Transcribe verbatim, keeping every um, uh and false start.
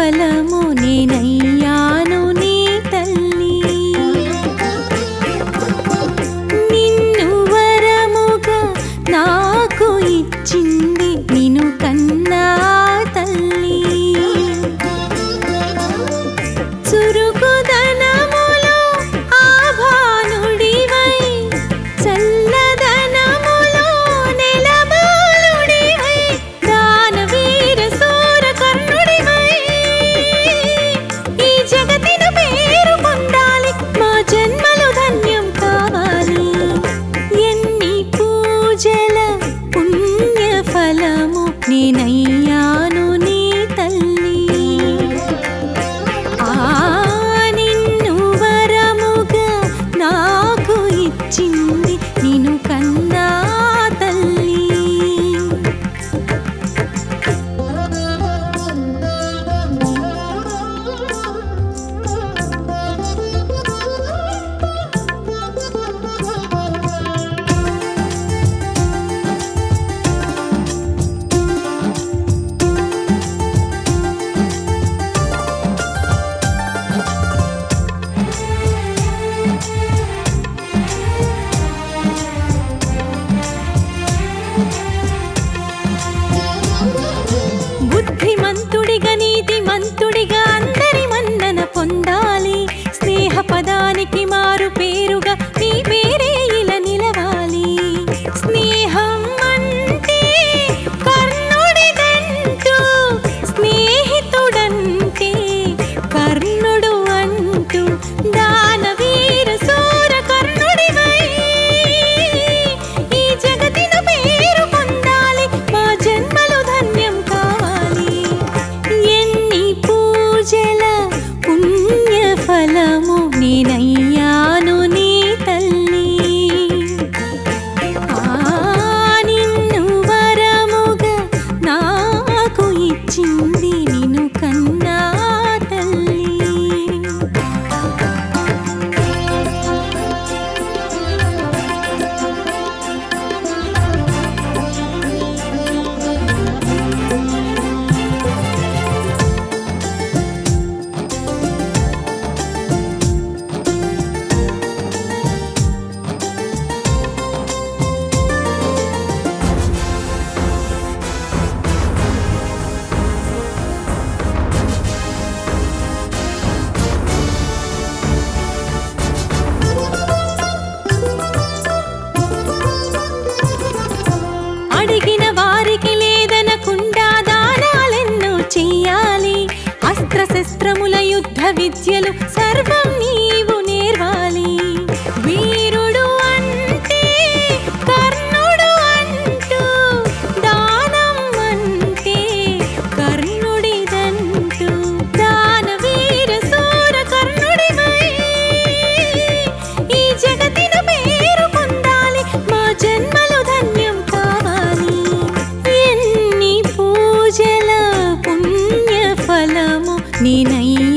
ఫలము నేనయ్యాను నీ తల్లి. నిన్ను వరముగా నాకు ఇచ్చింది నిన్ను కన్నా తల్లి. చురుకుదనములో ఆభానుడివై చల్లదనములో నెలబాలుడివై దానవీర శూర కర్ణుడివై ఈ జగతిన పేరు పొందాలి మా జన్మలు ధన్యం కావాలి. ఎన్ని పూజల పుణ్య ఫలము నేనయ్యాను నీ తల్లి. ఆ నిన్ను వరముగా నాకు ఇచ్చింది నిన్ను కన్నా తల్లి. బుద్ధిమంతుడిగా నీతిమంతుడిగా అందరి మన్నన పొందాలి. స్నేహ పదానికి మారు పేరుగా నీ పేరే ఇలా నిలవాలి. స్నేహం అంటే కర్ణుడిదంటూ స్నేహితుడంటే కర్ణుడు అంటూ దానవీర శూర కర్ణుడివై ఈ జగతిన పేరు పొందాలి మా జన్మలు ధన్యం కావాలి. ఎన్ని పూజల పుణ్య ఫలము నేనయ్యాను నీ తల్లి. ఆ నిన్ను వరముగా నాకు ఇచ్చింది నిన్ను కన్నా తల్లి. అడిగిన వారికి లేదనకుండా దానాలెన్నో చెయ్యాలి. అస్త్రశస్త్రముల యుద్ధ విద్యలు సర్వం నీవు నేర్వాలి. వీరుడు అంటే కర్ణుడు అంటూ దానం అంటే కర్ణుడిదంటూ దానవీర శూర కర్ణుడివై ఈ జగతిన పేరు పొందాలి మా జన్మలు ధన్యం కావాలి. ఎన్ని పూజల పుణ్య ఫలము నేనయ్యాను